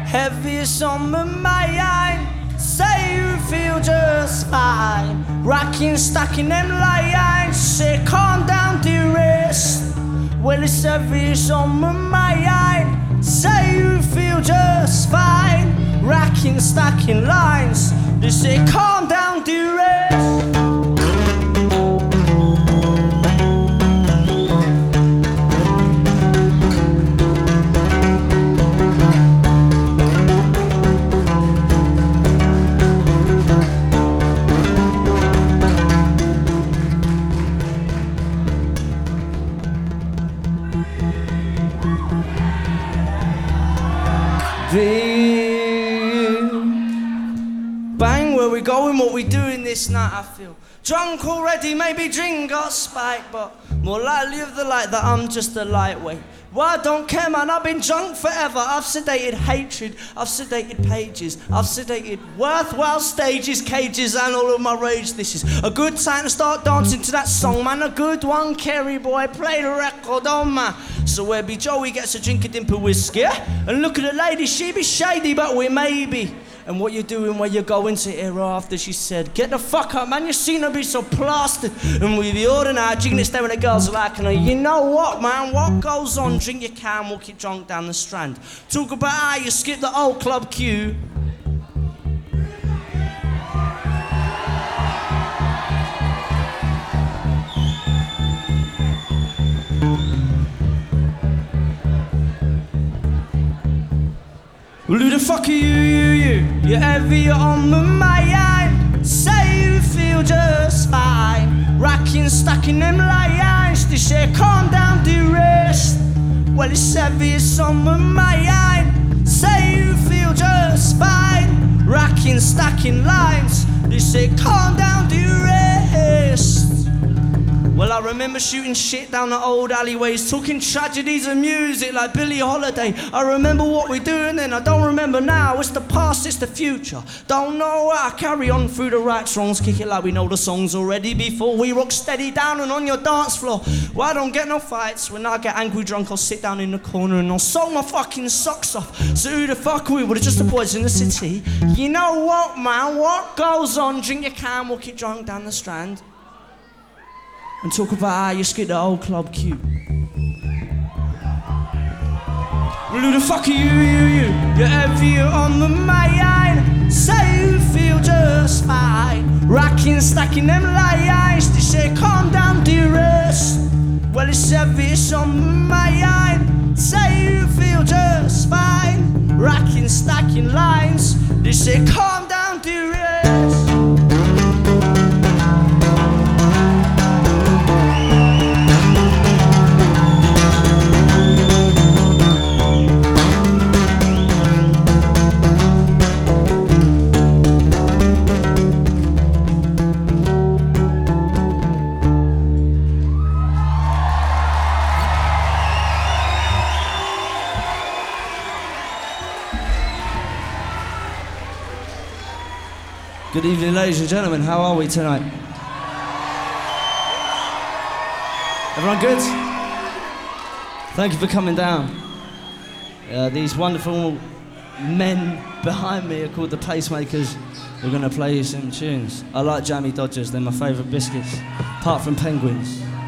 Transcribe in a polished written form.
heaviest on my mind. Say you feel just fine, rocking, stacking them lines. Say calm down, dearest. Well, it's heaviest on my mind. Say you feel just fine, racking, stacking lines. They say calm down, dearest. Bang, where we going, what we doing this night, I feel drunk already, maybe drink got spiked, but more likely of the light that I'm just a lightweight. Well, I don't care, man, I've been drunk forever. I've sedated hatred, I've sedated pages, I've sedated worthwhile stages, cages, and all of my rage. This is a good time to start dancing to that song, man. A good one, Kerry boy, play the record on, man. So where be Joey gets a drink of dimple whiskey, and look at the lady, she be shady, but we maybe. And what you doing where you going to hear after? She said, get the fuck up, man, you seen her be so plastered. And we be ordering our jigging staring at girls like her. You know what, man, what goes on? Drink your can, walk it drunk down the Strand. Talk about how you skip the old club queue. Well, who the fuck are you? You're heavy on my mind. Say you feel just fine, racking, stacking them lines. They say calm down, dearest. Well, it's heaviest on my mind. Say you feel just fine, racking, stacking lines. They say calm down, dearest. Well, I remember shooting shit down the old alleyways, talking tragedies and music like Billie Holiday. I remember what we're doing then, I don't remember now. It's the past, it's the future. Don't know how I carry on through the right songs, kick it like we know the songs already before we rock steady down and on your dance floor. Well, I don't get no fights. When I get angry drunk, I'll sit down in the corner and I'll sew my fucking socks off. So who the fuck are we? We're just the boys in the city. You know what, man? What goes on? Drink your can, walk it drunk down the Strand. And talk about how you skip the old club queue. Well, who the fuck are you? You're heavy on the mind. Say you feel just fine, racking, stacking them lines. They say calm down, dearest. Well, it's heaviest on my mind. Say you feel just fine, racking, stacking lines. They say calm down, dearest. Good evening, ladies and gentlemen. How are we tonight? Everyone good? Thank you for coming down. These wonderful men behind me are called the Pacemakers. We're going to play you some tunes. I like Jammy Dodgers. They're my favourite biscuits, apart from Penguins.